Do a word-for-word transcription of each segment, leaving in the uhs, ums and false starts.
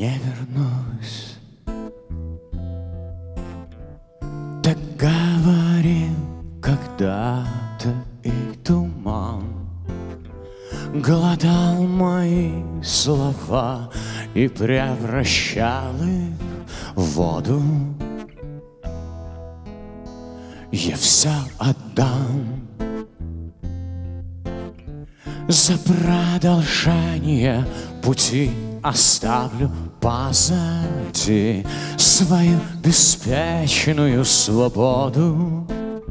не вернусь. Так говорил когда-то и туман, глотал мои слова и превращал их в воду. Я все отдам за продолжение пути, оставлю позади свою беспечную свободу.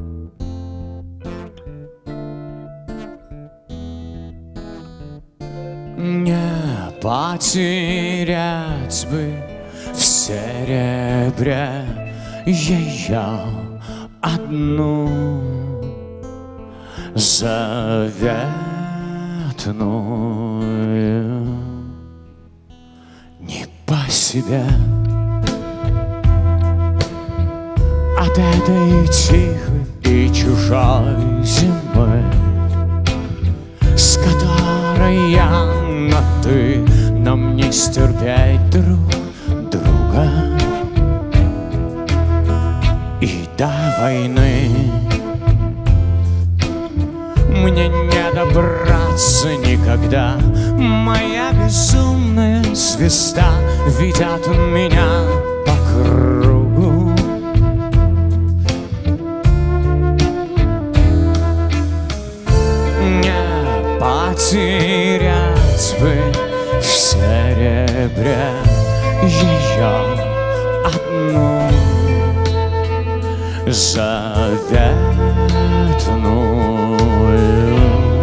Не потерять бы в серебре ее одну заветную. Не по себе от этой тихой и чужой зимы, с которой я на ты, нам не стерпеть друг друга. И до войны мне не добраться никогда. Моя безумная звезда ведет меня по кругу. Не потерять бы в серебре ее одну заветную.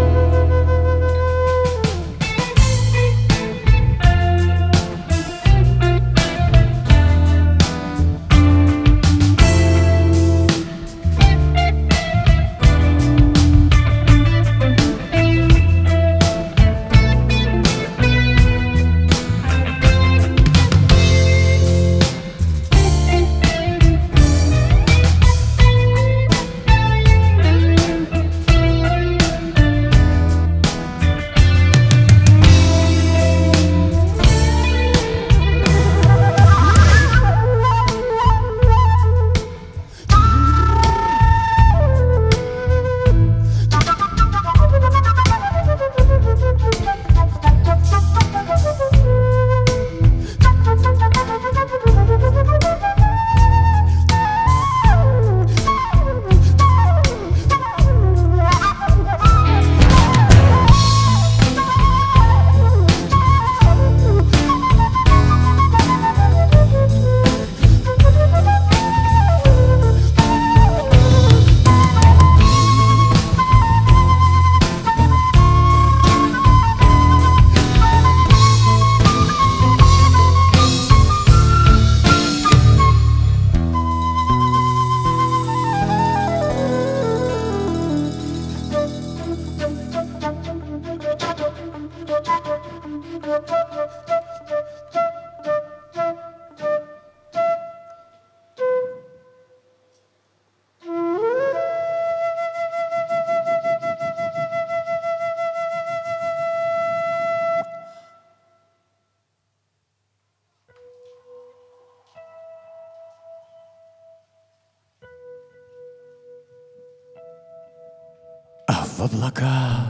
А в облаках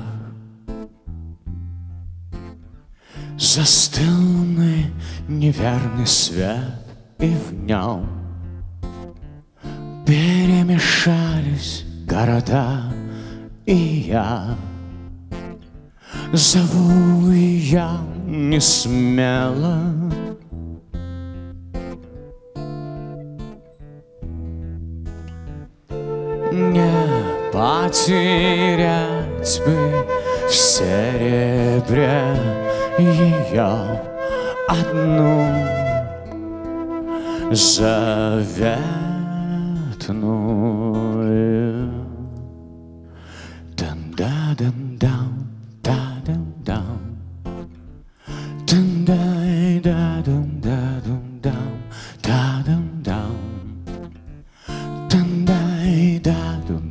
застыл луны неверный свет, и в нем перемешались города, и я зову, и я не смело. Не потерять бы в серебре ее одну заветную. Дам-да-дам-дам, да-дам-дам, дам-дай-да-дам-да-дам-дам, да-дам-дам, дам-дай-да-дам.